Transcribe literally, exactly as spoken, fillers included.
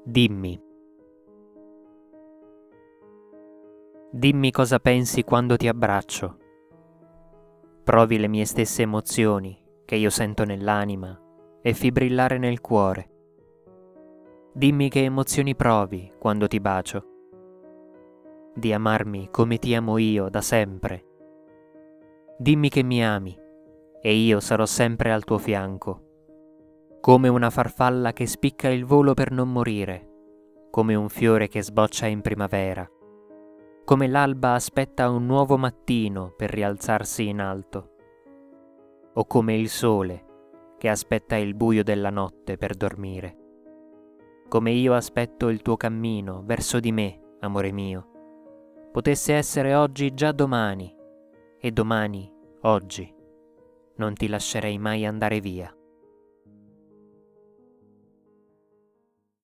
Dimmi. Dimmi cosa pensi quando ti abbraccio. Provi le mie stesse emozioni che io sento nell'anima e fibrillare nel cuore. Dimmi che emozioni provi quando ti bacio. Di amarmi come ti amo io da sempre. Dimmi che mi ami e io sarò sempre al tuo fianco. Come una farfalla che spicca il volo per non morire, come un fiore che sboccia in primavera, come l'alba aspetta un nuovo mattino per rialzarsi in alto, o come il sole che aspetta il buio della notte per dormire. Come io aspetto il tuo cammino verso di me, amore mio. Potesse essere oggi già domani, e domani oggi. Non ti lascerei mai andare via.